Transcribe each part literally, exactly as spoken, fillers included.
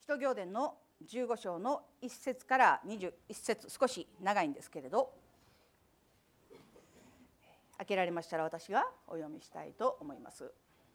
使徒行伝のじゅうご章のいっ節からにじゅういち節、少し長いんですけれど、開けられましたら私がお読みしたいと思います。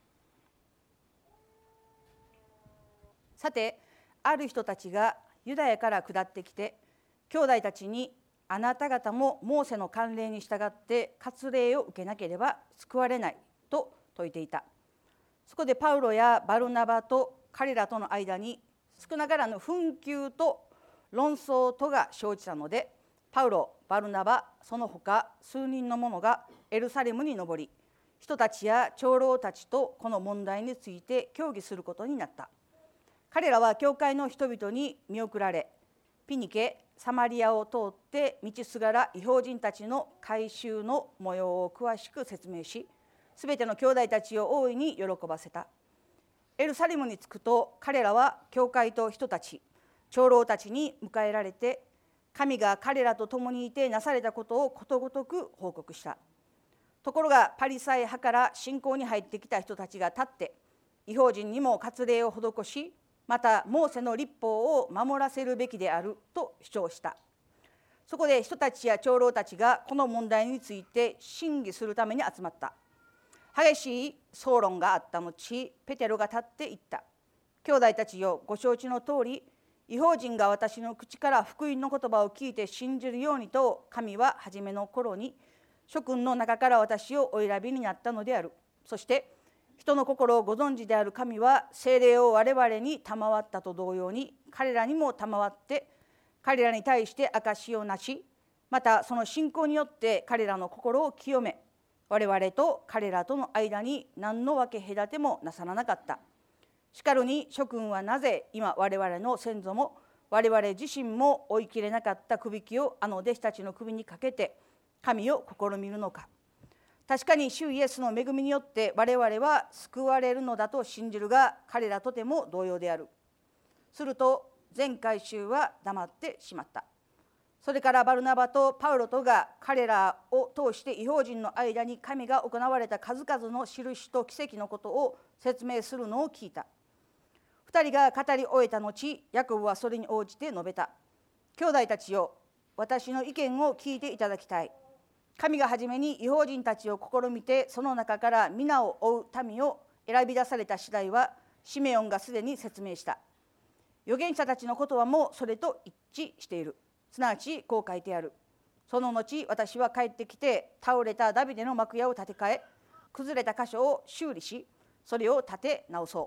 さて、ある人たちがユダヤから下ってきて、兄弟たちに、あなた方もモーセの慣例に従って割礼を受けなければ救われないと説いていた。そこでパウロやバルナバと彼らとの間に少なからぬ紛糾と論争とが生じたので、パウロ、バルナバ、その他数人の者がエルサレムに上り、人たちや長老たちとこの問題について協議することになった。彼らは教会の人々に見送られ、ピニケ、サマリアを通って道すがら異邦人たちの改宗の模様を詳しく説明し、すべての兄弟たちを大いに喜ばせた。エルサレムに着くと、彼らは教会と人たち、長老たちに迎えられて、神が彼らと共にいてなされたことをことごとく報告した。ところがパリサイ派から信仰に入ってきた人たちが立って、異邦人にも割礼を施し、またモーセの律法を守らせるべきであると主張した。そこで人たちや長老たちがこの問題について審議するために集まった。激しい討論があった後、ペテロが立って言った。兄弟たちよ、ご承知の通り、異邦人が私の口から福音の言葉を聞いて信じるようにと、神は初めの頃に諸君の中から私をお選びになったのである。そして人の心をご存知である神は、聖霊を我々に賜ったと同様に、彼らにも賜って、彼らに対して証しをなし、またその信仰によって彼らの心を清め、我々と彼らとの間に何の分け隔てもなさらなかった。しかるに諸君はなぜ今我々の先祖も我々自身も追いきれなかったくびきをあの弟子たちの首にかけて神を試みるのか。確かに主イエスの恵みによって我々は救われるのだと信じるが、彼らとても同様である。すると全会衆は黙ってしまった。それからバルナバとパウロとが彼らを通して異邦人の間に神が行われた数々の印と奇跡のことを説明するのを聞いた。二人が語り終えた後、ヤコブはそれに応じて述べた。兄弟たちよ、私の意見を聞いていただきたい。神が初めに異邦人たちを試みて、その中から皆を追う民を選び出された次第は、シメオンがすでに説明した。預言者たちの言葉もそれと一致している。すなわちこう書いてある。その後私は帰ってきて、倒れたダビデの幕屋を建て替え、崩れた箇所を修理し、それを建て直そう。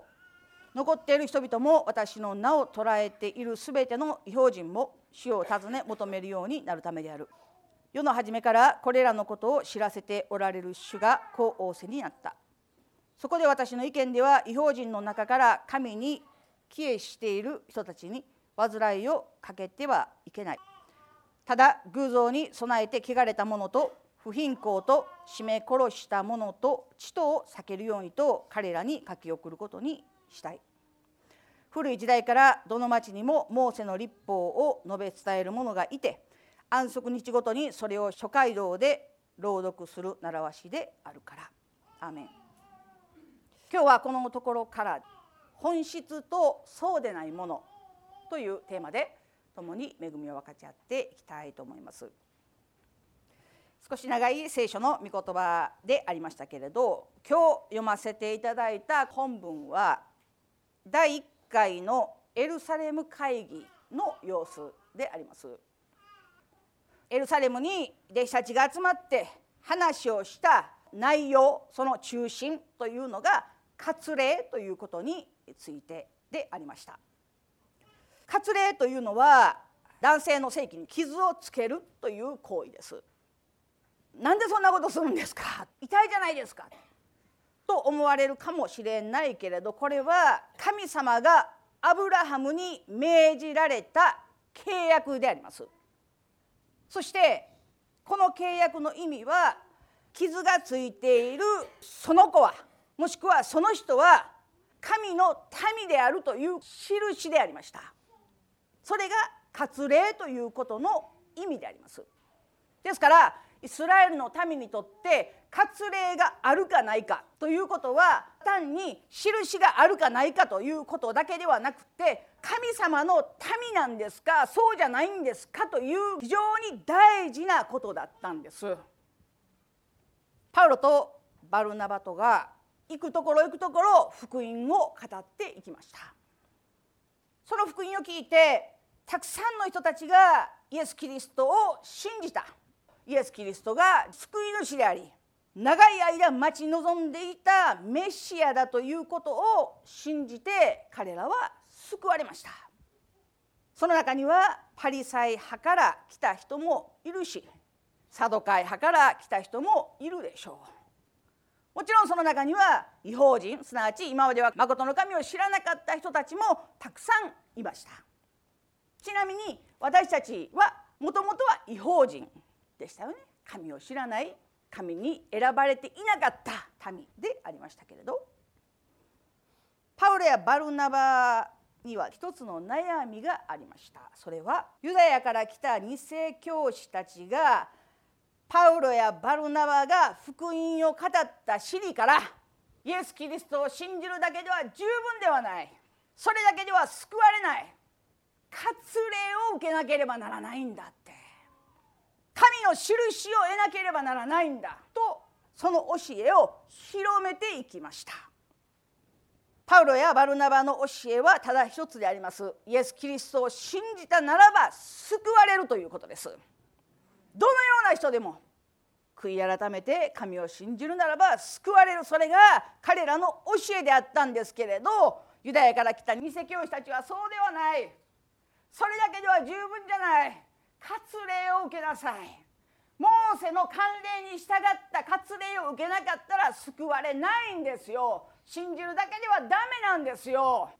残っている人々も私の名を捕らえているすべての異邦人も主を尋ね求めるようになるためである。世の初めからこれらのことを知らせておられる主がこう仰せになった。そこで私の意見では、異邦人の中から神に帰依している人たちに煩いをかけてはいけない。ただ偶像に備えて汚れた者と不貧困と絞め殺した者と地頭を避けるようにと彼らに書き送ることにしたい。古い時代からどの町にもモーセの律法を述べ伝える者がいて、安息日ごとにそれを諸街道で朗読する習わしであるから。アーメン。今日はこのところから本質とそうでないものというテーマで共に恵みを分かち合っていきたいと思います。少し長い聖書の御言葉でありましたけれど、今日読ませていただいた本文はだいいっかいのエルサレム会議の様子であります。エルサレムに弟子たちが集まって話をした内容、その中心というのが割礼ということについてでありました。割礼というのは男性の性器に傷をつけるという行為です。なんでそんなことするんですか、痛いじゃないですかと思われるかもしれないけれど、これは神様がアブラハムに命じられた契約であります。そしてこの契約の意味は、傷がついているその子は、もしくはその人は神の民であるという印でありました。それが割礼ということの意味であります。ですからイスラエルの民にとって割礼があるかないかということは、単に印があるかないかということだけではなくて、 神様の民なんですか、そうじゃないんですかという非常に大事なことだったんです。パウロとバルナバとが行くところ行くところ福音を語っていきました。その福音を聞いてたくさんの人たちがイエス・キリストを信じた。イエス・キリストが救い主であり、長い間待ち望んでいたメシアだということを信じて彼らは救われました。その中にはパリサイ派から来た人もいるし、サドカイ派から来た人もいるでしょう。もちろんその中には異邦人、すなわち今までは誠の神を知らなかった人たちもたくさんいました。ちなみに私たちはもともとは異邦人でしたよね。神を知らない、神に選ばれていなかった民でありましたけれど、パウロやバルナバには一つの悩みがありました。それはユダヤから来た偽教師たちがパウロやバルナバが福音を語った真理からイエス・キリストを信じるだけでは十分ではない、それだけでは救われない、割礼を受けなければならないんだって、神の印を得なければならないんだと、その教えを広めていきました。パウロやバルナバの教えはただ一つであります。イエス・キリストを信じたならば救われるということです。どのような人でも悔い改めて神を信じるならば救われる、それが彼らの教えであったんですけれど、ユダヤから来た偽教師たちはそうではない、それだけでは十分じゃない、割礼を受けなさい、モーセの慣例に従った割礼を受けなかったら救われないんですよ。信じるだけではダメなんですよ。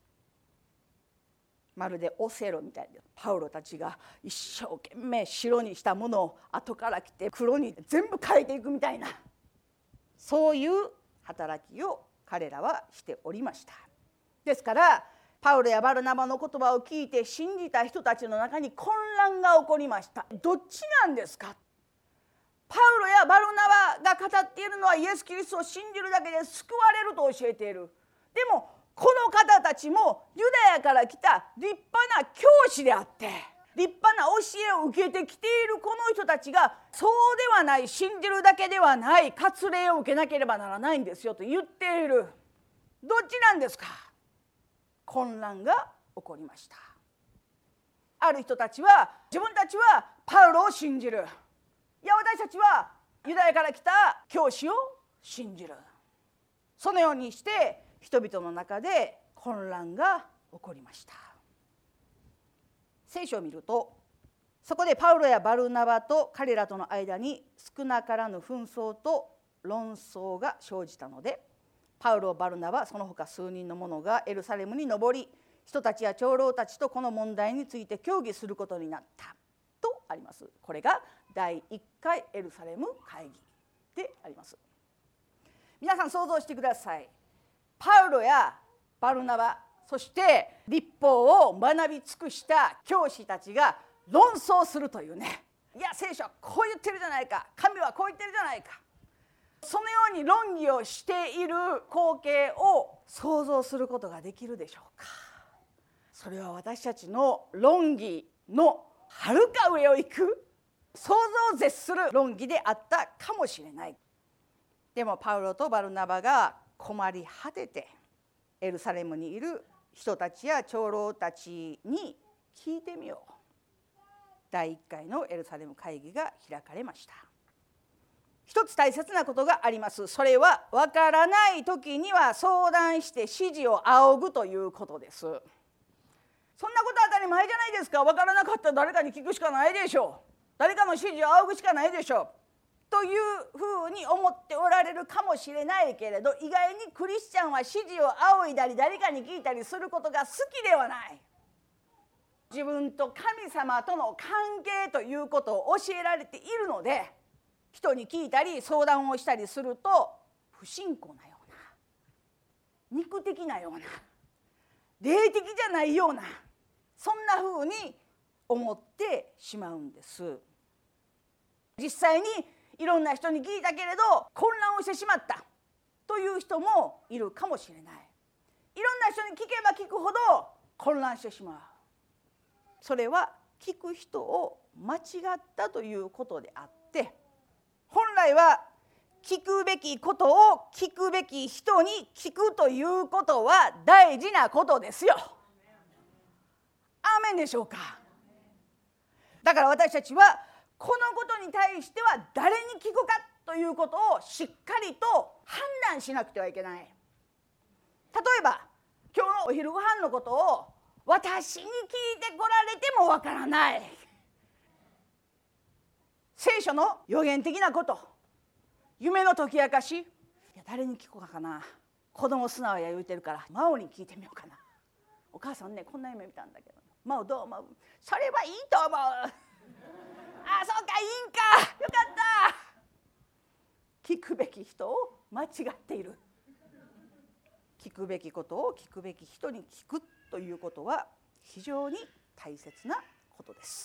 まるでオセロみたいで、パウロたちが一生懸命白にしたものを後から来て黒に全部変えていくみたいな、そういう働きを彼らはしておりました。ですからパウロやバルナバの言葉を聞いて信じた人たちの中に混乱が起こりました。どっちなんですか。パウロやバルナバが語っているのはイエス・キリストを信じるだけで救われると教えている。でもこの方たちもユダヤから来た立派な教師であって、立派な教えを受けてきているこの人たちがそうではない、信じるだけではない、割礼を受けなければならないんですよと言っている。どっちなんですか。混乱が起こりました。ある人たちは自分たちはパウロを信じる、いや私たちはユダヤから来た教師を信じる。そのようにして人々の中で混乱が起こりました。聖書を見ると、そこでパウロやバルナバと彼らとの間に少なからぬ紛争と論争が生じたので、パウロ、バルナバその他数人の者がエルサレムに上り、人たちや長老たちとこの問題について協議することになったとあります。これがだいいっかいエルサレム会議であります。皆さん想像してください。パウロやバルナバ、そして律法を学び尽くした教師たちが論争するというね。いや聖書はこう言ってるじゃないか、神はこう言ってるじゃないか、そのように論議をしている光景を想像することができるでしょうか。それは私たちの論議のはるか上を行く、想像を絶する論議であったかもしれない。でもパウロとバルナバが困り果ててエルサレムにいる人たちや長老たちに聞いてみよう。だいいっかいのエルサレム会議が開かれました。一つ大切なことがあります。それは分からない時には相談して指示を仰ぐということです。そんなこと当たり前じゃないですか。分からなかったら誰かに聞くしかないでしょう。誰かの指示を仰ぐしかないでしょうというふうに思っておられるかもしれないけれど、意外にクリスチャンは指示を仰いだり誰かに聞いたりすることが好きではない。自分と神様との関係ということを教えられているので、人に聞いたり相談をしたりすると不信仰なような、肉的なような、霊的じゃないような、そんなふうに思ってしまうんです。実際にいろんな人に聞いたけれど混乱をしてしまったという人もいるかもしれない。いろんな人に聞けば聞くほど混乱してしまう。それは聞く人を間違ったということであって、本来は聞くべきことを聞くべき人に聞くということは大事なことですよ。アーメンでしょうか。だから私たちはこのことに対しては誰に聞くかということをしっかりと判断しなくてはいけない。例えば今日のお昼ご飯のことを私に聞いてこられてもわからない。聖書の予言的なこと、夢の解き明かし、いや誰に聞こうかな。子供素直や言うてるから真央に聞いてみようかな。お母さんねこんな夢見たんだけど、真央どう思う？それはいいと思う。あ、そうか、いいんか、よかった。聞くべき人を間違っている。聞くべきことを聞くべき人に聞くということは非常に大切なことです。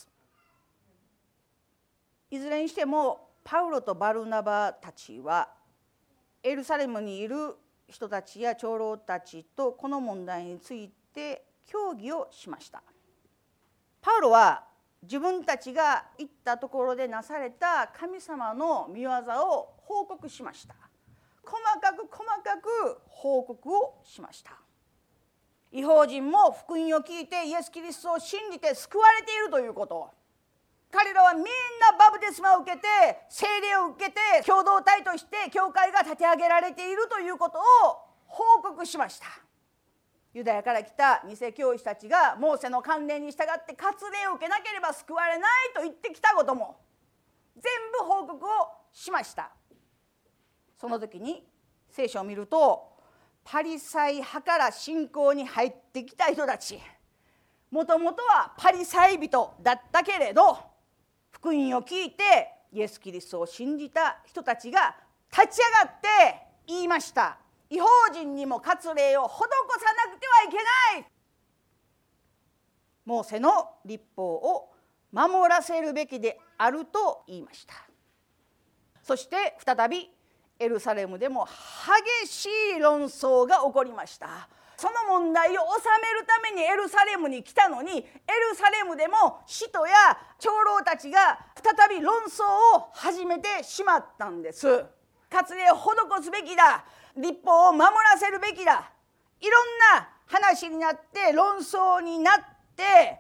いずれにしてもパウロとバルナバたちはエルサレムにいる人たちや長老たちとこの問題について協議をしました。パウロは自分たちが行ったところでなされた神様の御業を報告しました。細かく細かく報告をしました。異邦人も福音を聞いてイエス・キリストを信じて救われているということ。彼らはみんなバプテスマを受けて聖霊を受けて共同体として教会が立て上げられているということを報告しました。ユダヤから来た偽教師たちがモーセの慣例に従って割礼を受けなければ救われないと言ってきたことも全部報告をしました。その時に聖書を見ると、パリサイ派から信仰に入ってきた人たち、もともとはパリサイ人だったけれど福音を聞いてイエス・キリストを信じた人たちが立ち上がって言いました。異邦人にも割礼を施さなくてはいけない。モーセの律法を守らせるべきであると言いました。そして再びエルサレムでも激しい論争が起こりました。その問題を収めるためにエルサレムに来たのに、エルサレムでも使徒や長老たちが再び論争を始めてしまったんです。割礼を施すべきだ、律法を守らせるべきだ、いろんな話になって論争になって、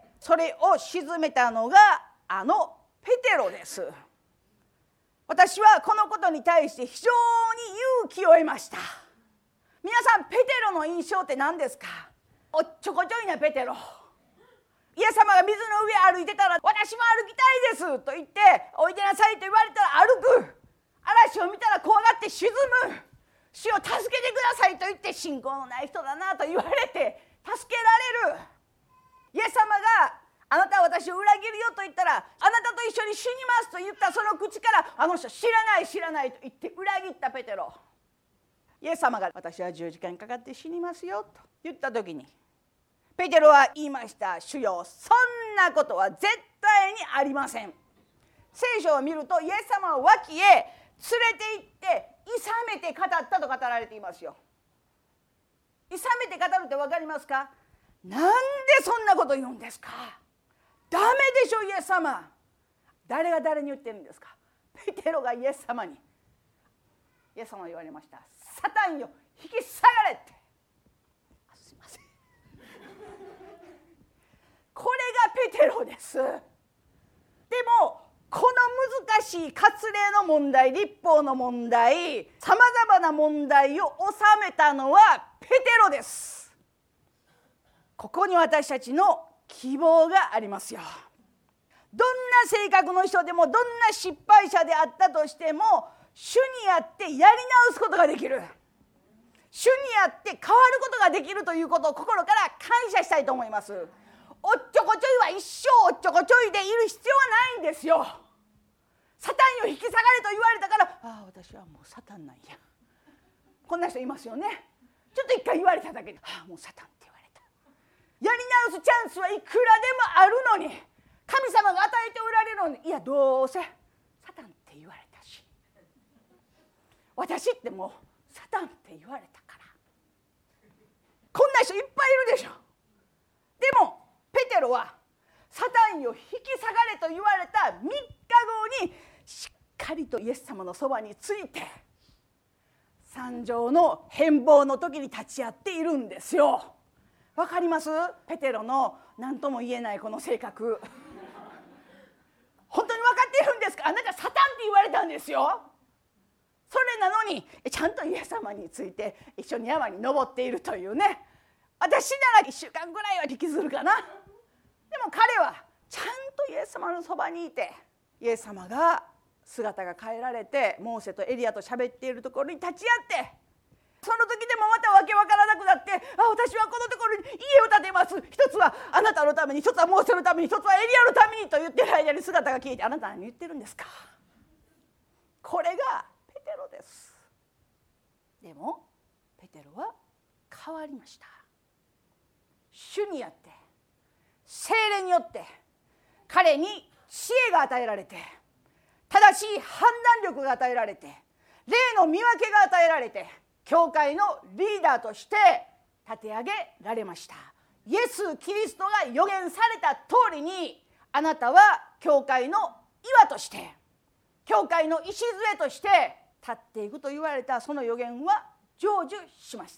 それを鎮めたのがあのペテロです。私はこのことに対して非常に勇気を得ました。皆さん、ペテロの印象って何ですか？おっちょこちょいなペテロ。イエス様が水の上歩いてたら、私も歩きたいですと言っておいでなさいと言われたら歩く。嵐を見たら怖がって沈む。主を助けてくださいと言って信仰のない人だなと言われて助けられる。イエス様があなたは私を裏切るよと言ったら、あなたと一緒に死にますと言ったその口から、あの人知らない知らないと言って裏切ったペテロ。イエス様が私は十字架にかかって死にますよと言った時に、ペテロは言いました。主よ、そんなことは絶対にありません。聖書を見るとイエス様を脇へ連れて行っていさめて語ったと語られていますよ。いさめて語るって分かりますか？なんでそんなこと言うんですか？ダメでしょイエス様。誰が誰に言ってるんですか？ペテロがイエス様に。イエス様は言われました。サタンよ、引き下がれって。すいません。これがペテロです。でもこの難しい割礼の問題、律法の問題、さまざまな問題を収めたのはペテロです。ここに私たちの希望がありますよ。どんな性格の人でも、どんな失敗者であったとしても、主にあってやり直すことができる。主にあって変わることができるということを心から感謝したいと思います。おっちょこちょいは一生おっちょこちょいでいる必要はないんですよ。サタンよ引き下がれと言われたから、ああ私はもうサタンなんや。こんな人いますよね。ちょっと一回言われただけで、ああもうサタンって言われた。やり直すチャンスはいくらでもあるのに、神様が与えておられるのに、いやどうせサタンって言われたし、私ってもうサタンって言われたから。こんな人いっぱいいるでしょ。 でもペテロはサタンよ引き下がれと言われたみっかごにしっかりとイエス様のそばについて山上の変貌の時に立ち会っているんですよ。わかります？ペテロの何とも言えないこの性格本当に分かっているんですか？あなたサタンって言われたんですよ。それなのにちゃんとイエス様について一緒に山に登っているというね。私ならいっしゅうかんぐらいは引きずるかな。でも彼はちゃんとイエス様のそばにいて、イエス様が姿が変えられてモーセとエリアと喋っているところに立ち会って、その時でもまたわけわからなくなって、あ、私はこのところに家を建てます、一つはあなたのために、一つはモーセのために、一つはエリアのためにと言ってる間に姿が消えて、あなた何言ってるんですか？これがペテロです。でもペテロは変わりました。主にあって聖霊によって彼に知恵が与えられて、正しい判断力が与えられて、霊の見分けが与えられて、教会のリーダーとして立て上げられました。イエス・キリストが予言された通りに、あなたは教会の岩として、教会の礎として立っていくと言われたその予言は成就しました。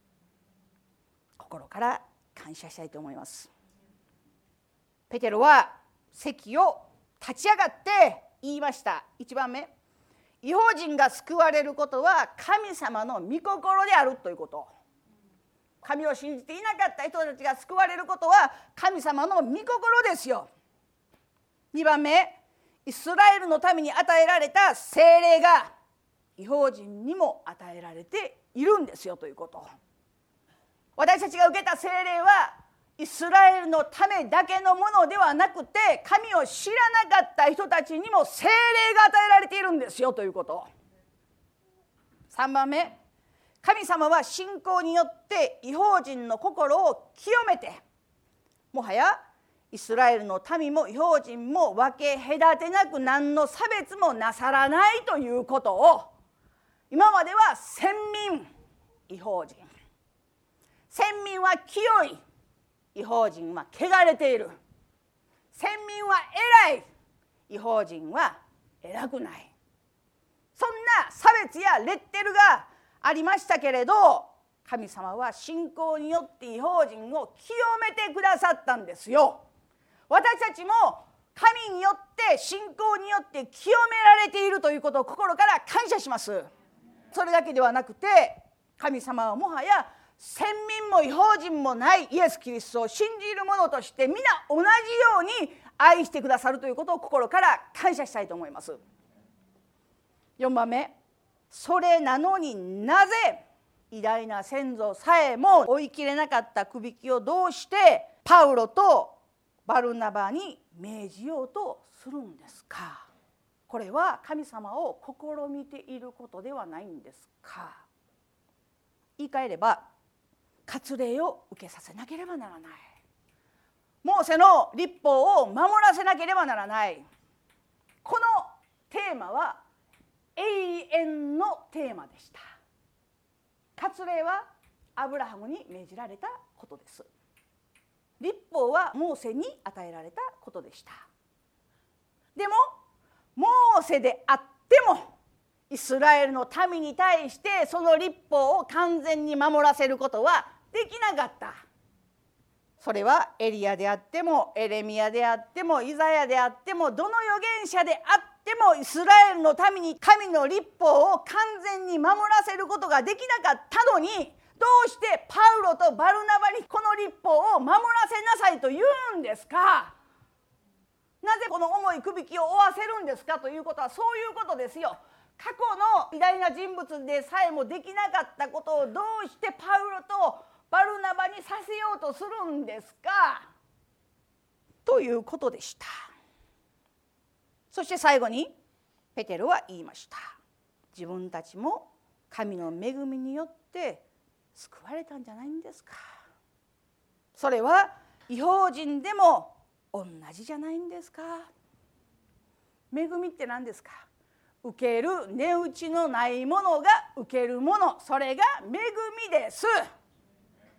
心から感謝したいと思います。ペテロは席を立ち上がって言いました。いちばんめ、異邦人が救われることは神様の御心であるということ。神を信じていなかった人たちが救われることは神様の御心ですよ。にばんめ、イスラエルのために与えられた聖霊が異邦人にも与えられているんですよということ。私たちが受けた聖霊はイスラエルのためだけのものではなくて、神を知らなかった人たちにも聖霊が与えられているんですよということ。さんばんめ、神様は信仰によって異邦人の心を清めて、もはやイスラエルの民も異邦人も分け隔てなく何の差別もなさらないということを、今までは先民、異邦人、先民は清い、異邦人は汚れている、先民は偉い、異邦人は偉くない、そんな差別やレッテルがありましたけれど、神様は信仰によって異邦人を清めてくださったんですよ。私たちも神によって信仰によって清められているということを心から感謝します。それだけではなくて、神様はもはや先民も異邦人もないイエス・キリストを信じる者として皆同じように愛してくださるということを心から感謝したいと思います。よんばんめ、それなのになぜ偉大な先祖さえも追いきれなかったくびきをどうしてパウロとバルナバに命じようとするんですか？これは神様を試みていることではないんですか？言い換えれば、割礼を受けさせなければならない、モーセの律法を守らせなければならない。このテーマは永遠のテーマでした。割礼はアブラハムに命じられたことです。律法はモーセに与えられたことでした。でもモーセであってもイスラエルの民に対してその律法を完全に守らせることはできなかった。それはエリアであってもエレミヤであってもイザヤであってもどの預言者であっても、イスラエルの民に神の律法を完全に守らせることができなかったのに、どうしてパウロとバルナバにこの律法を守らせなさいと言うんですか？なぜこの重いくびきを負わせるんですかということは、そういうことですよ。過去の偉大な人物でさえもできなかったことをどうしてパウロとバルナバにさせようとするんですかということでした。そして最後にペテロは言いました。自分たちも神の恵みによって救われたんじゃないんですか。それは異邦人でも同じじゃないんですか。恵みって何ですか？受ける値打ちのないものが受けるもの、それが恵みです。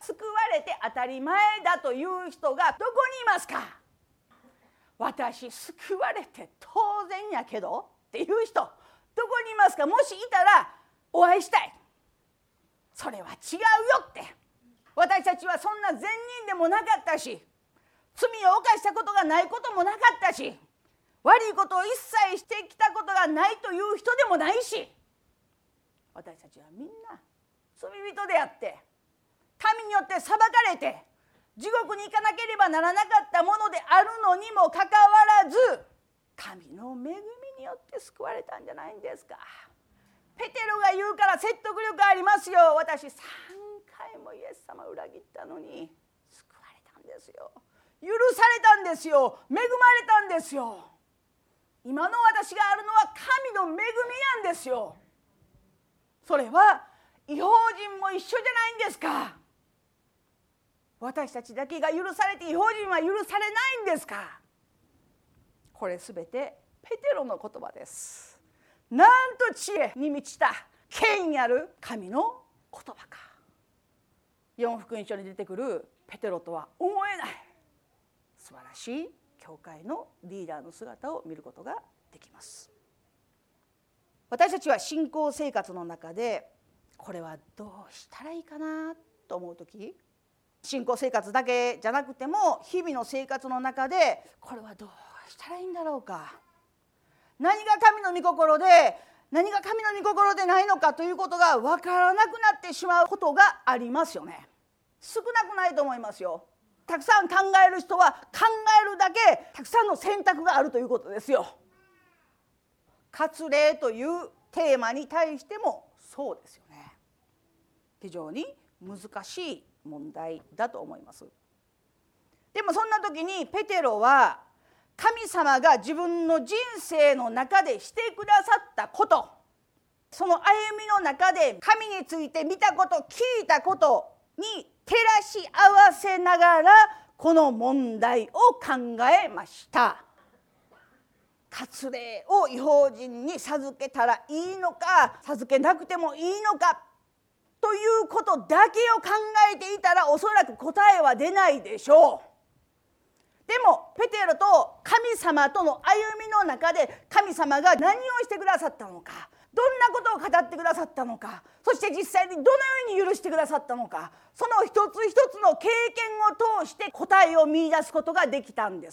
救われて当たり前だという人がどこにいますか？私救われて当然やけどっていう人どこにいますか？もしいたらお会いしたい。それは違うよって。私たちはそんな善人でもなかったし、罪を犯したことがないこともなかったし、悪いことを一切してきたことがないという人でもないし、私たちはみんな罪人であって、神によって裁かれて地獄に行かなければならなかったものであるのにもかかわらず、神の恵みによって救われたんじゃないんですか。ペテロが言うから説得力ありますよ。私さんかいもイエス様を裏切ったのに救われたんですよ。許されたんですよ。恵まれたんですよ。今の私があるのは神の恵みなんですよ。それは異邦人も一緒じゃないんですか。私たちだけが許されて異邦人は許されないんですか。これすべてペテロの言葉です。なんと知恵に満ちた権威ある神の言葉か。四福音書に出てくるペテロとは思えない素晴らしい教会のリーダーの姿を見ることができます。私たちは信仰生活の中でこれはどうしたらいいかなと思うとき、信仰生活だけじゃなくても日々の生活の中でこれはどうしたらいいんだろうか、何が神の御心で何が神の御心でないのかということが分からなくなってしまうことがありますよね。少なくないと思いますよ。たくさん考える人は考えるだけたくさんの選択があるということですよ。割礼というテーマに対してもそうですよね。非常に難しい問題だと思います。でもそんな時にペテロは神様が自分の人生の中でしてくださったこと、その歩みの中で神について見たこと、聞いたことに照らし合わせながらこの問題を考えました。割礼を異邦人に授けたらいいのか、授けなくてもいいのかということだけを考えていたらおそらく答えは出ないでしょう。でもペテロと神様との歩みの中で神様が何をしてくださったのか、どんなことを語ってくださったのか、そして実際にどのように許してくださったのか、その一つ一つの経験を通して答えを見出すことができたんです。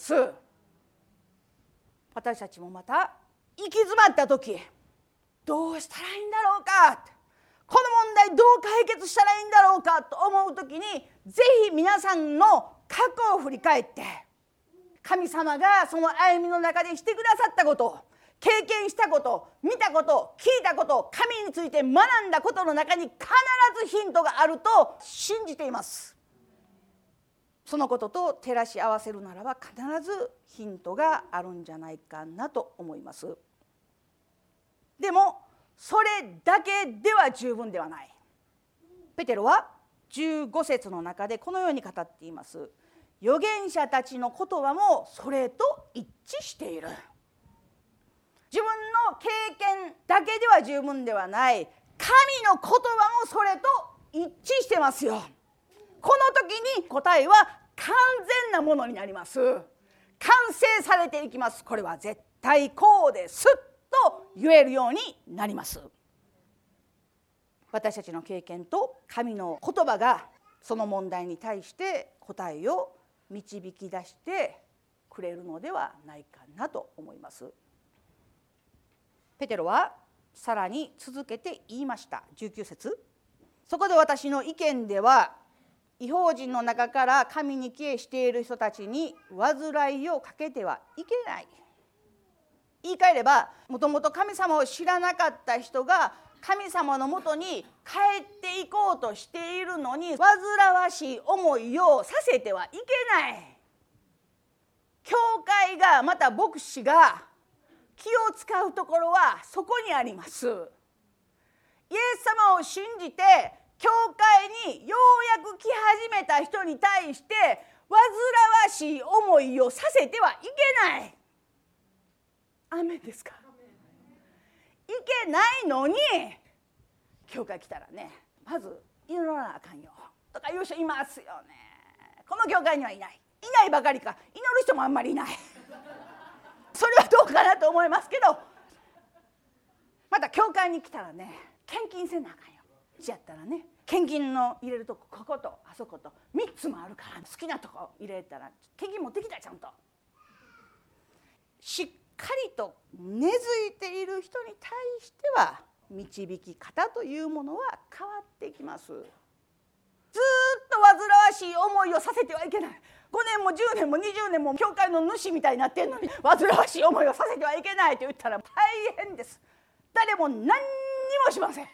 私たちもまた行き詰まった時、どうしたらいいんだろうか、この問題どう解決したらいいんだろうかと思う時に、ぜひ皆さんの過去を振り返って、神様がその歩みの中でしてくださったこと、経験したこと、見たこと、聞いたこと、神について学んだことの中に必ずヒントがあると信じています。そのことと照らし合わせるならば必ずヒントがあるんじゃないかなと思います。でもそれだけでは十分ではない。ペテロはじゅうご節の中でこのように語っています。預言者たちの言葉もそれと一致している。自分の経験だけでは十分ではない、神の言葉もそれと一致してますよ。この時に答えは完全なものになります。完成されていきます。これは絶対こうですと言えるようになります。私たちの経験と神の言葉がその問題に対して答えを導き出してくれるのではないかなと思います。ペテロはさらに続けて言いました。じゅうきゅう節、そこで私の意見では異邦人の中から神に帰依している人たちに煩いをかけてはいけない。言い換えれば、もともと神様を知らなかった人が神様のもとに帰っていこうとしているのに煩わしい思いをさせてはいけない。教会がまた牧師が気を使うところはそこにあります。イエス様を信じて教会にようやく来始めた人に対して煩わしい思いをさせてはいけない。アメンですか。いけないのに教会来たらね、まず祈らなあかんよ。 とかいう人いますよね。この教会にはいない。いないばかりか、祈る人もあんまりいない。それはどうかなと思いますけど、また教会に来たらね、献金せなあかんよ。しやったらね、献金の入れるとこ、こことあそことみっつもあるから、好きなとこ入れたら献金持ってきた。ちゃんとしっかりと根付いている人に対しては導き方というものは変わってきます。ずっと煩わしい思いをさせてはいけない。ごねんもじゅうねんもにじゅうねんも教会の主みたいになってんのに煩わしい思いをさせてはいけないと言ったら大変です。誰も何にもしません。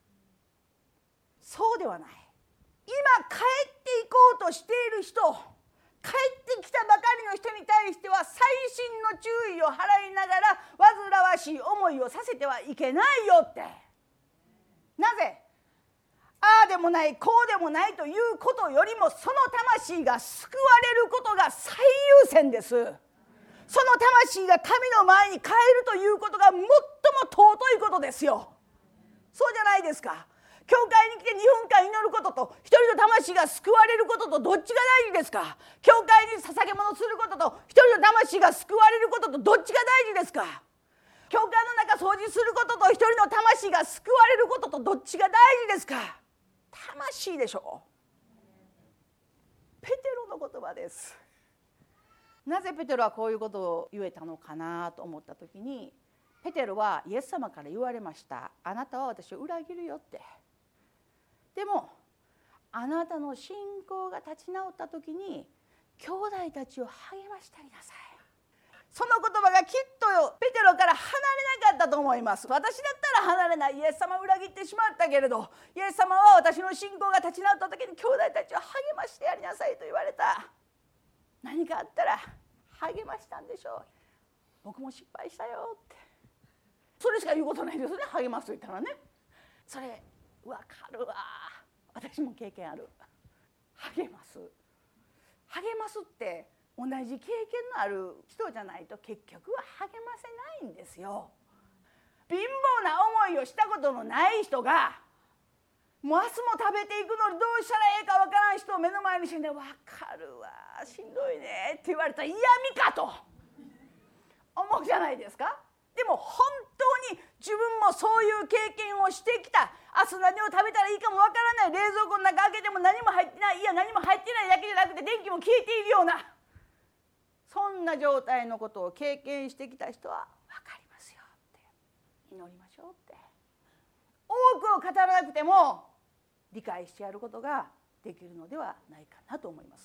そうではない。今帰っていこうとしている人、帰ってきたばかりの人に対しては細心の注意を払いながら煩わしい思いをさせてはいけないよって。なぜ？ああでもないこうでもないということよりも、その魂が救われることが最優先です。その魂が神の前に帰るということが最も尊いことですよ。そうじゃないですか。教会に来てにふんかん祈ることと一人の魂が救われることとどっちが大事ですか？教会に捧げ物することと一人の魂が救われることとどっちが大事ですか？教会の中掃除することと一人の魂が救われることとどっちが大事ですか？魂でしょう。ペテロの言葉です。なぜペテロはこういうことを言えたのかなと思った時に、ペテロはイエス様から言われました。あなたは私を裏切るよって。でもあなたの信仰が立ち直った時に兄弟たちを励ましてあげなさい。その言葉がきっとペテロから離れなかったと思います。私だったら離れない。イエス様を裏切ってしまったけれど、イエス様は私の信仰が立ち直った時に兄弟たちを励ましてやりなさいと言われた。何かあったら励ましたんでしょう。僕も失敗したよって、それしか言うことないですね。励ますと言ったらね。それわかるわ。私も経験ある。励ます励ますって同じ経験のある人じゃないと結局は励ませないんですよ。貧乏な思いをしたことのない人が、もう明日も食べていくのにどうしたらええかわからん人を目の前にしてね、分かるわしんどいねって言われたら嫌味かと思うじゃないですか。でも本当に自分もそういう経験をしてきた。明日何を食べたらいいかもわからない。冷蔵庫の中開けても何も入ってない。いや何も入ってないだけじゃなくて電気も消えているような、そんな状態のことを経験してきた人は分かりますよって、祈りましょうって。多くを語らなくても理解してやることができるのではないかなと思います。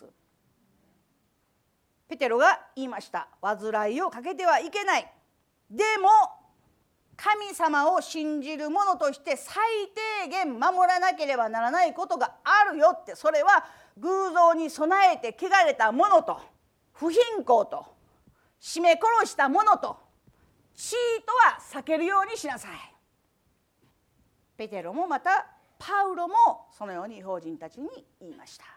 ペテロが言いました。煩いをかけてはいけない。でも神様を信じる者として最低限守らなければならないことがあるよって。それは偶像に備えて汚れた者と不貧困と絞め殺した者と地位とは避けるようにしなさい。ペテロもまたパウロもそのように異邦人たちに言いました。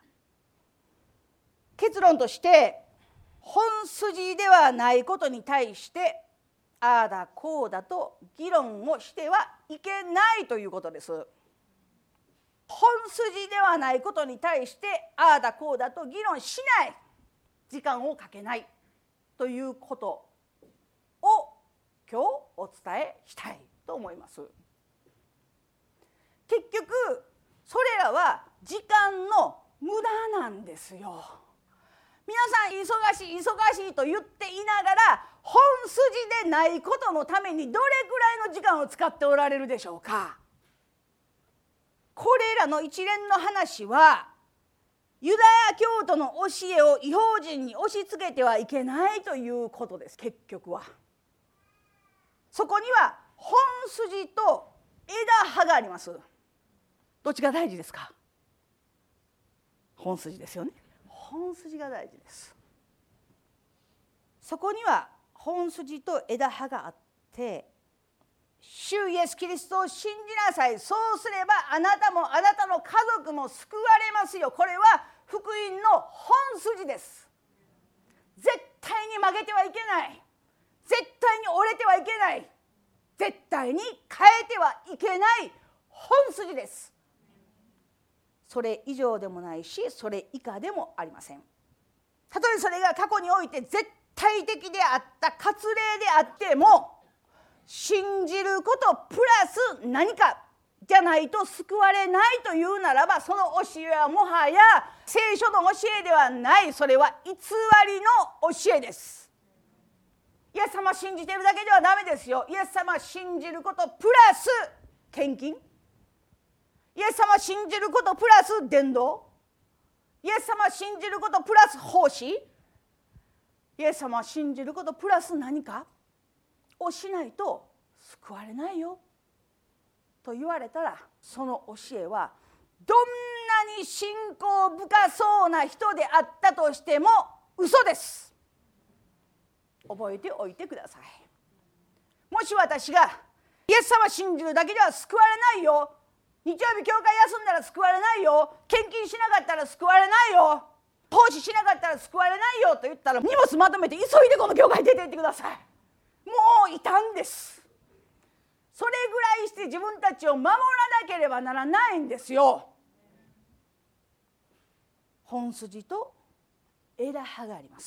結論として本筋ではないことに対してああだこうだと議論をしてはいけないということです。本筋ではないことに対してああだこうだと議論しない、時間をかけないということを今日お伝えしたいと思います。結局それらは時間の無駄なんですよ。皆さん忙しい忙しいと言っていながら本筋でないことのためにどれくらいの時間を使っておられるでしょうか。これらの一連の話はユダヤ教徒の教えを異邦人に押し付けてはいけないということです。結局はそこには本筋と枝葉があります。どっちが大事ですか？本筋ですよね。本筋が大事です。そこには本筋と枝葉があって、主イエスキリストを信じなさい。そうすればあなたもあなたの家族も救われますよ。これは福音の本筋です。絶対に負けてはいけない。絶対に折れてはいけない。絶対に変えてはいけない本筋です。 それ以上でもないし、それ以下でもありません。たとえそれが過去において絶対的であった割礼であっても、信じることプラス何かじゃないと救われないというならば、その教えはもはや聖書の教えではない。それは偽りの教えです。イエス様を信じているだけではダメですよ。イエス様を信じることプラス献金、イエス様を信じることプラス伝道、イエス様を信じることプラス奉仕、イエス様を信じることプラス何かをしないと救われないよと言われたら、その教えはどんなに信仰深そうな人であったとしても嘘です。覚えておいてください。もし私がイエス様を信じるだけでは救われないよ、日曜日教会休んだら救われないよ、献金しなかったら救われないよ、奉仕しなかったら救われないよと言ったら、荷物まとめて急いでこの教会出て行ってください。もういたんです。それぐらいして自分たちを守らなければならないんですよ。本筋と枝葉があります。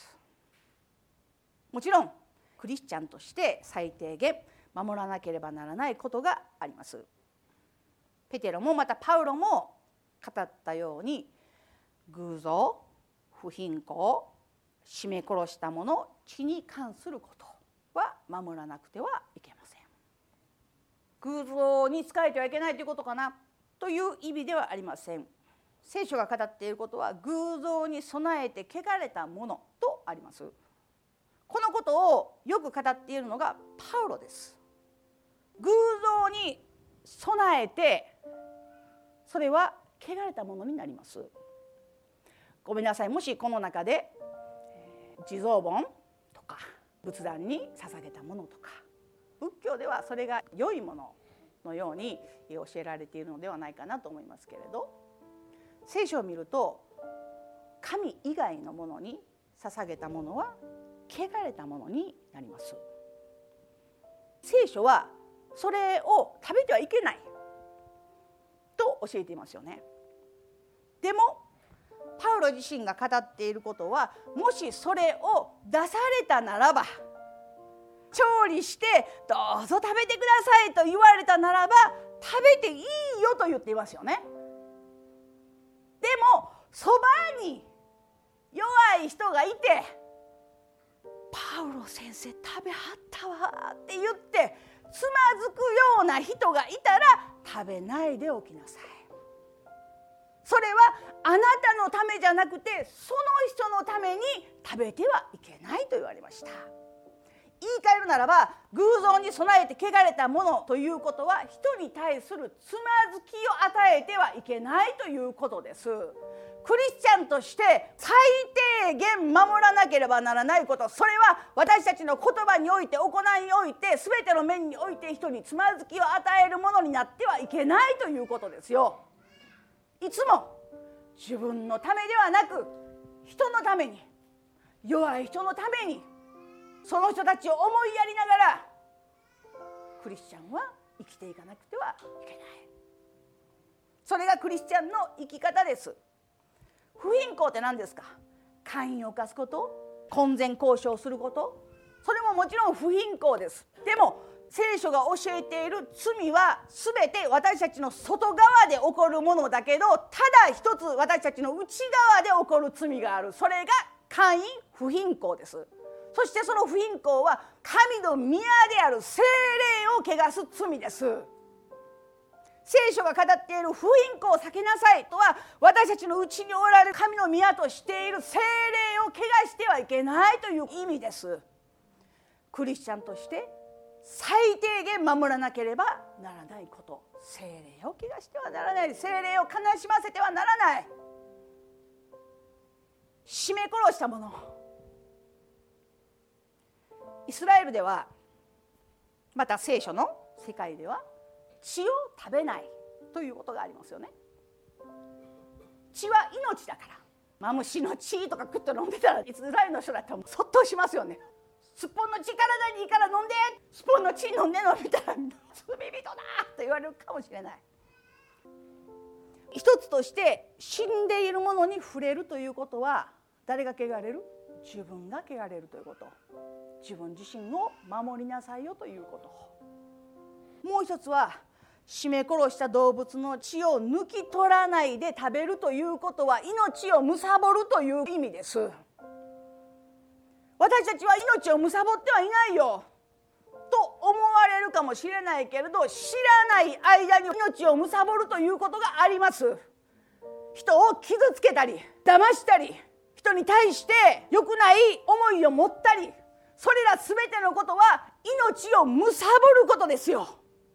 もちろんクリスチャンとして最低限守らなければならないことがあります。ペテロもまたパウロも語ったように、偶像、不貧困、絞め殺した者、血に関することは守らなくてはいけません。偶像に仕えてはいけないということかなという意味ではありません。聖書が語っていることは、偶像に備えて汚れたものとあります。このことをよく語っているのがパウロです。偶像に備えて、それは汚れたものになります。ごめんなさい、もしこの中で地蔵盆とか仏壇に捧げたものとか、仏教ではそれが良いもののように教えられているのではないかなと思いますけれど、聖書を見ると神以外のものに捧げたものは汚れたものになります。聖書はそれを食べてはいけないと教えていますよね。でもパウロ自身が語っていることは、もしそれを出されたならば、調理してどうぞ食べてくださいと言われたならば食べていいよと言っていますよね。でもそばに弱い人がいて、パウロ先生食べはったわって言ってつまずくような人がいたら、食べないでおきなさい。それはあなたのためじゃなくて、その人のために食べてはいけないと言われました。言い換えるならば、偶像に備えて汚れたものということは、人に対するつまずきを与えてはいけないということです。クリスチャンとして最低限守らなければならないこと、それは私たちの言葉において、行いにおいて、全ての面において人につまずきを与えるものになってはいけないということですよ。いつも自分のためではなく、人のために、弱い人のために、その人たちを思いやりながらクリスチャンは生きていかなくてはいけない。それがクリスチャンの生き方です。不貧困って何ですか？姦淫を犯すこと、婚前交渉すること、それももちろん不貧困です。でも聖書が教えている罪は全て私たちの外側で起こるものだけど、ただ一つ私たちの内側で起こる罪がある。それが姦淫、不貧困です。そしてその不貧困は神の宮である聖霊を汚す罪です。聖書が語っている不貧困を避けなさいとは、私たちのうちにおられる神の宮としている聖霊を汚してはいけないという意味です。クリスチャンとして最低限守らなければならないこと、聖霊を汚してはならない、聖霊を悲しませてはならない。絞め殺したもの、イスラエルでは、また聖書の世界では血を食べないということがありますよね。血は命だから、マムシの血とか食って飲んでたら、イスラエルの人だったらそっとしますよね。すっぽんの血体にいいから飲んで、すっぽんの血飲んで飲みたら罪人だと言われるかもしれない。 一つとして死んでいるものに触れるということは、誰が汚れる？自分が汚れるということ。自分自身を守りなさいよということ。もう一つは、絞め殺した動物の血を抜き取らないで食べるということは、命を貪るという意味です。私たちは命を貪ってはいないよと思われるかもしれないけれど、知らない間に命を貪るということがあります。人を傷つけたり騙したり、人に対して良くない思いを持ったり、それら全てのことは命を貪ることですよ。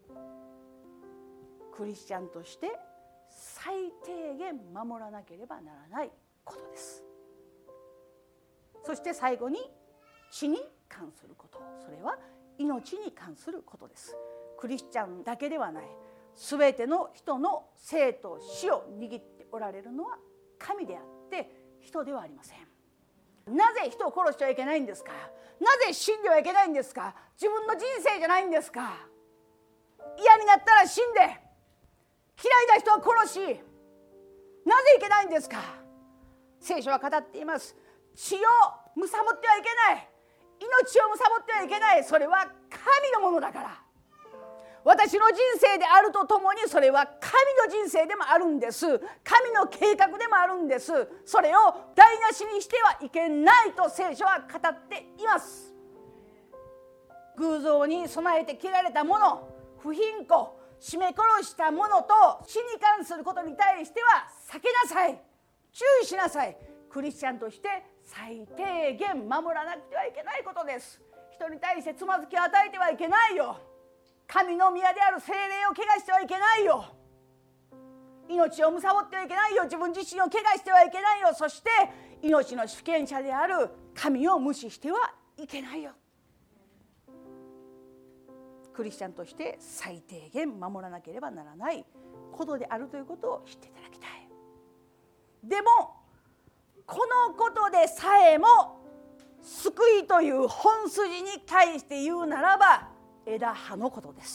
クリスチャンとして最低限守らなければならないことです。そして最後に、死に関すること、それは命に関することです。クリスチャンだけではない、すべての人の生と死を握っておられるのは神であって人ではありません。なぜ人を殺してはいけないんですか？なぜ死んではいけないんですか？自分の人生じゃないんですか？嫌になったら死んで、嫌いな人は殺し、なぜいけないんですか？聖書は語っています。血を貪ってはいけない、命を貪ってはいけない。それは神のものだから。私の人生であるとともに、それは神の人生でもあるんです。神の計画でもあるんです。それを台無しにしてはいけないと聖書は語っています。偶像に備えて切られたもの、不貧困、絞め殺したものと死に関することに対しては避けなさい、注意しなさい。クリスチャンとして最低限守らなくてはいけないことです。人に対してつまずきを与えてはいけないよ。神の宮である聖霊を汚してはいけないよ。命を貪ってはいけないよ。自分自身を汚してはいけないよ。そして命の主権者である神を無視してはいけないよ。クリスチャンとして最低限守らなければならないことであるということを知っていただきたい。でもこのことでさえも救いという本筋に対して言うならば、枝葉のことです。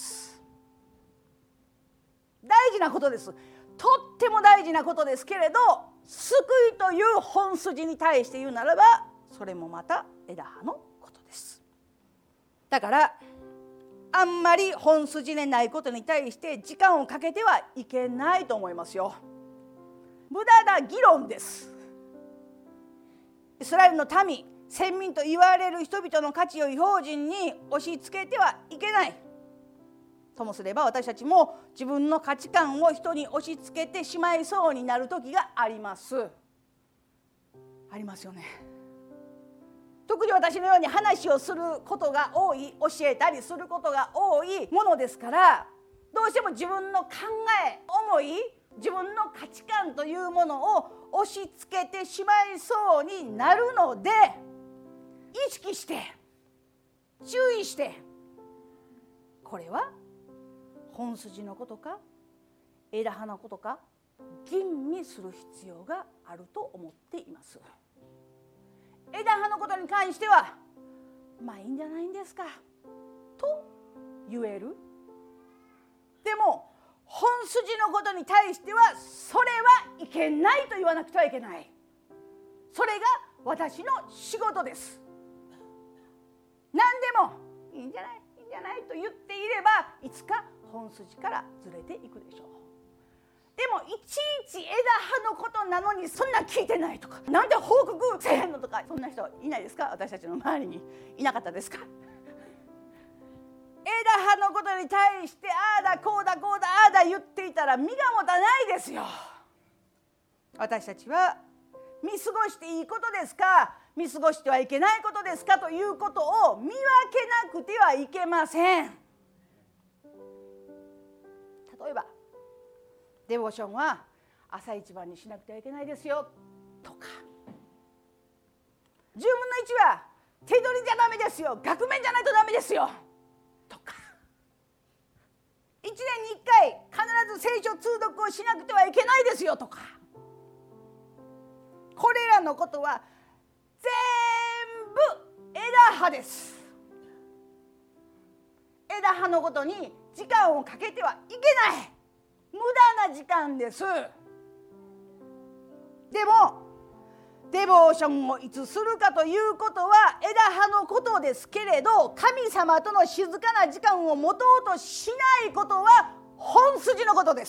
大事なことです。とっても大事なことですけれど、救いという本筋に対して言うならば、それもまた枝葉のことです。だからあんまり本筋でないことに対して時間をかけてはいけないと思いますよ。無駄な議論です。イスラエルの民、先民と言われる人々の価値を異邦人に押し付けてはいけない。ともすれば私たちも自分の価値観を人に押し付けてしまいそうになる時があります。ありますよね。特に私のように話をすることが多い、教えたりすることが多いものですから、どうしても自分の考え、思い、自分の価値観というものを押し付けてしまいそうになるので、意識して注意して、これは本筋のことか枝葉のことか吟味する必要があると思っています。枝葉のことに関してはまあいいんじゃないんですかと言える。でも本筋のことに対してはそれはいけないと言わなくてはいけない。それが私の仕事です。何でもいいんじゃないいいんじゃないと言っていれば、いつか本筋からずれていくでしょう。でもいちいち枝葉のことなのにそんな聞いてないとか、なんで報告せえへんのとか、そんな人いないですか？私たちの周りにいなかったですか？枝葉のことに対してああだこうだこうだああだ言っていたら身が持たないですよ。私たちは見過ごしていいことですか、見過ごしてはいけないことですかということを見分けなくてはいけません。例えばデボーションは朝一番にしなくてはいけないですよとか、じゅうぶんのいちは手取りじゃダメですよ、額面じゃないとダメですよとか、いちねんにいっかい必ず聖書通読をしなくてはいけないですよとか、これらのことは全部枝葉です。枝葉のことに時間をかけてはいけない。無駄な時間です。 でもデボーションをいつするかということは枝葉のことですけれど、神様との静かな時間を持とうとしないことは本筋のことです。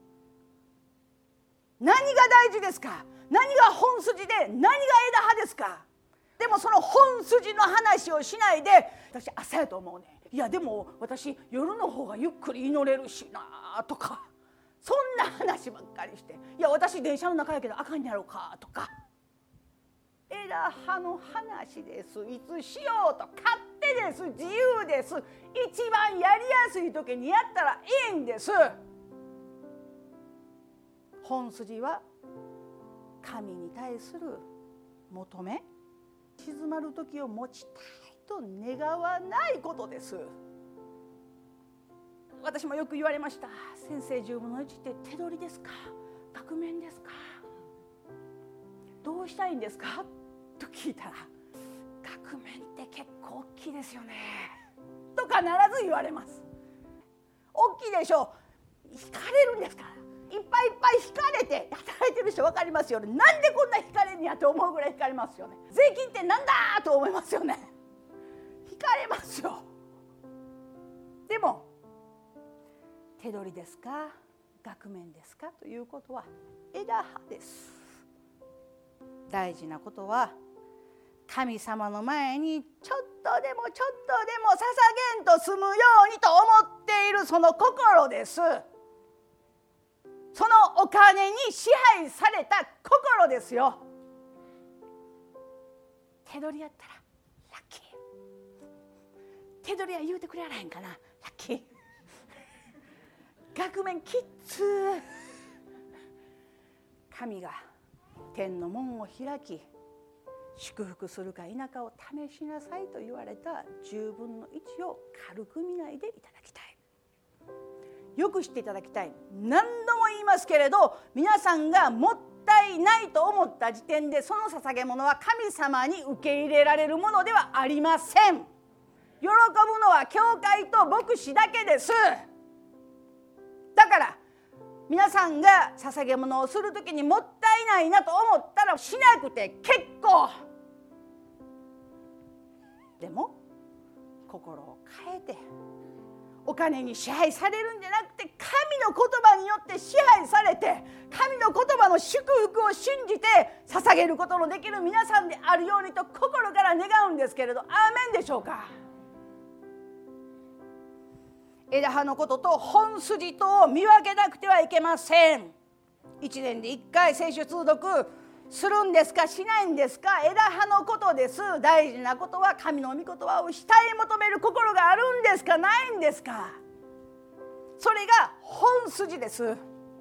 何が大事ですか？何が本筋で何が枝葉ですか？でもその本筋の話をしないで、私朝やと思うね。いやでも私夜の方がゆっくり祈れるしなとか、そんな話ばっかりして、いや私電車の中やけどあかんやろかとか、枝葉の話です。いつしようと勝手です。自由です。一番やりやすい時にやったらいいんです。本筋は神に対する求め、静まる時を持ちたいと願わないことです。私もよく言われました。先生、じゅうぶんのいちって手取りですか？額面ですか？どうしたいんですか？と聞いたら、額面って結構大きいですよねと必ず言われます。大きいでしょう。引かれるんですから。いっぱいいっぱい引かれて働いてる人分かりますよね。なんでこんな引かれんやと思うぐらい引かれますよね。税金ってなんだと思いますよね。引かれますよ。でも手取りですか額面ですかということは枝葉です。大事なことは神様の前にちょっとでもちょっとでも捧げんと済むようにと思っているその心です。そのお金に支配された心ですよ。手取りやったらラッキー。手取りは言うてくれやらへんかな、ラッキー。額面きっつ。神が天の門を開き祝福するか否かを試しなさいと言われたじゅうぶんのいちを軽く見ないでいただきたい。よく知っていただきたい。何度も言いますけれど、皆さんがもったいないと思った時点でその捧げ物は神様に受け入れられるものではありません。喜ぶのは教会と牧師だけです。だから皆さんが捧げ物をするときにもったいないなと思ったらしなくて結構。でも心を変えてお金に支配されるんじゃなくて、神の言葉によって支配されて神の言葉の祝福を信じて捧げることのできる皆さんであるようにと心から願うんですけれど、アーメンでしょうか。枝葉のことと本筋とを見分けなくてはいけません。一年で一回聖書通読するんですか、しないんですか。枝葉のことです。大事なことは神の御言葉を慕い求める心があるんですか、ないんですか。それが本筋です。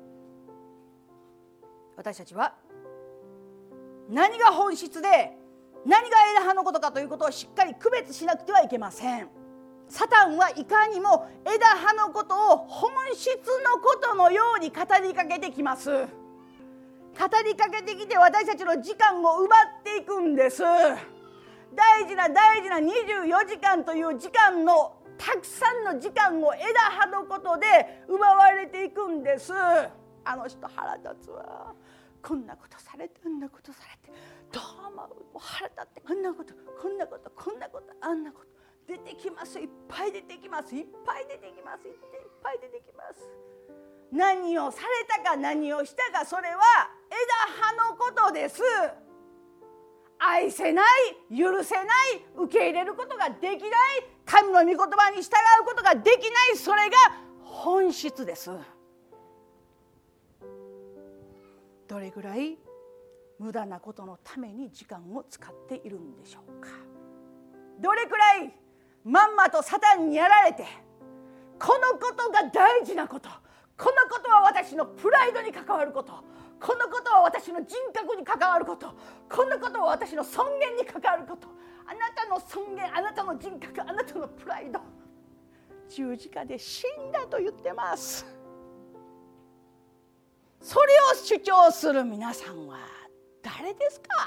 私たちは何が本質で何が枝葉のことかということをしっかり区別しなくてはいけません。サタンはいかにも枝葉のことを本質のことのように語りかけてきます。語りかけてきて私たちの時間を奪っていくんです。大事な大事なにじゅうよじかんという時間のたくさんの時間を枝葉のことで奪われていくんです。あの人腹立つわ、こんなことされてあんなことされてどう思う、もう腹立って、こんなことこんなことこんなことあんなこと出てきます。いっぱい出てきますいっぱい出てきますいっぱい出てきます。何をされたか何をしたか、それは枝葉のことです。愛せない、許せない、受け入れることができない、神の御言葉に従うことができない、それが本質です。どれぐらい無駄なことのために時間を使っているんでしょうか。どれくらいまんまとサタンにやられて、このことが大事なこと、このことは私のプライドに関わること、このことは私の人格に関わること、このことは私の尊厳に関わること、あなたの尊厳、あなたの人格、あなたのプライド、十字架で死んだと言ってます。それを主張する皆さんは誰ですか。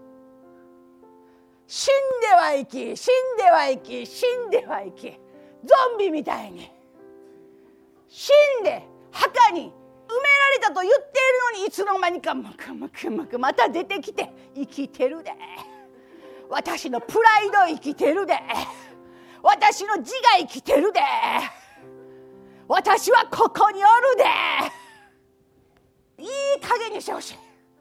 死んでは生き、死んでは生き、死んでは生き、ゾンビみたいに死んで墓に埋められたと言っているのに、いつの間にかむくむくむくまた出てきて、生きてるで、私のプライド生きてるで、私の自我生きてるで、私はここにおるで、いい加減にしてほしい。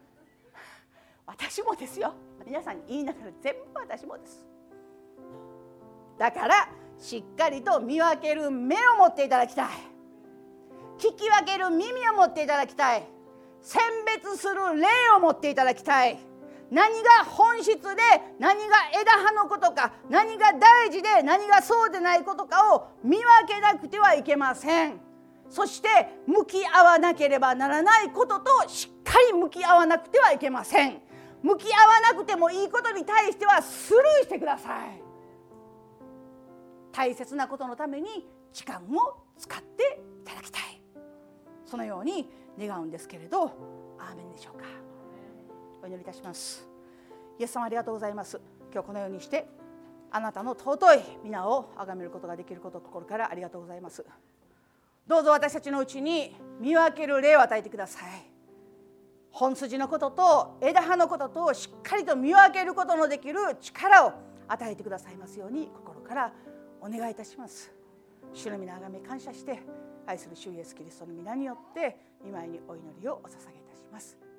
私もですよ。皆さんに言いながら全部私もです。だからしっかりと見分ける目を持っていただきたい。聞き分ける耳を持っていただきたい。選別する霊を持っていただきたい。何が本質で何が枝葉のことか、何が大事で何がそうでないことかを見分けなくてはいけません。そして向き合わなければならないこととしっかり向き合わなくてはいけません。向き合わなくてもいいことに対してはスルーしてください。大切なことのために時間を使っていただきたい。そのように願うんですけれど、アーメンでしょうか。お祈りいたします。イエス様ありがとうございます。今日このようにしてあなたの尊い皆を崇めることができることを心からありがとうございます。どうぞ私たちのうちに見分ける霊を与えてください。本筋のことと枝葉のこととをしっかりと見分けることのできる力を与えてくださいますように心からお願いいたします。主の皆あがめ感謝して、愛する主イエスキリストの皆によって御前にお祈りをお捧げいたします。